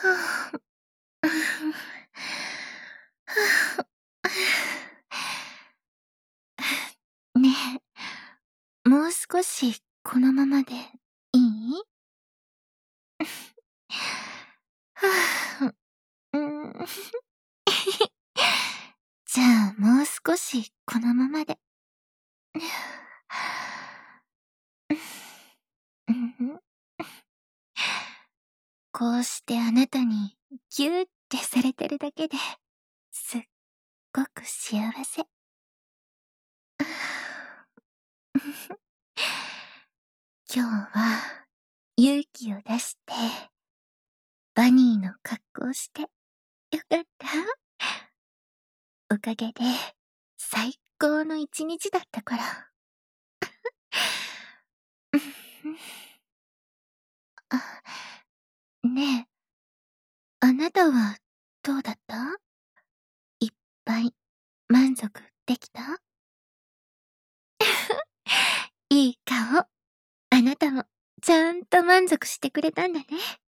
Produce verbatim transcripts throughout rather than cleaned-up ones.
ねえ、もう少しこのままでいい？はあ、うーん。じゃあ、もう少しこのままで。うんふん。こうしてあなたにぎゅーってされてるだけで、すっごく幸せ。今日は勇気を出して、バニーの格好してよかった？おかげで最高の一日だったから。あ、ねえ、あなたはどうだった？いっぱい満足できた？いい顔。あなたもちゃんと満足してくれたんだね。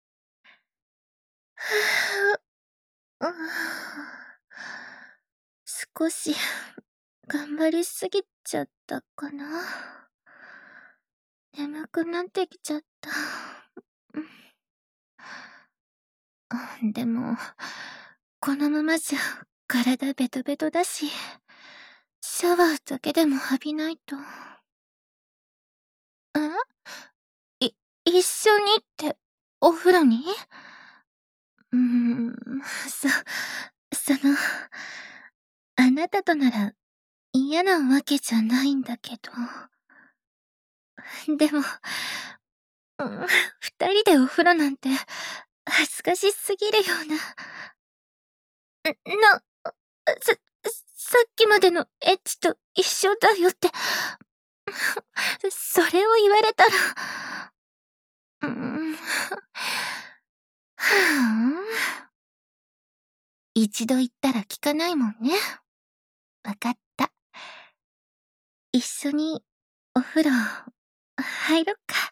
はあ、う少し頑張りすぎちゃったかな。眠くなってきちゃった。でも、このままじゃ体ベトベトだし、シャワーだけでも浴びないと。ん？い、一緒にって、お風呂に？うーん、そ、その、あなたとなら嫌なわけじゃないんだけど。でも、うん、二人でお風呂なんて恥ずかしすぎるような。な、さ、さっきまでのエッチと一緒だよって、それを言われたら、うーん、はあ。一度言ったら聞かないもんね。わかった。一緒にお風呂入ろっか。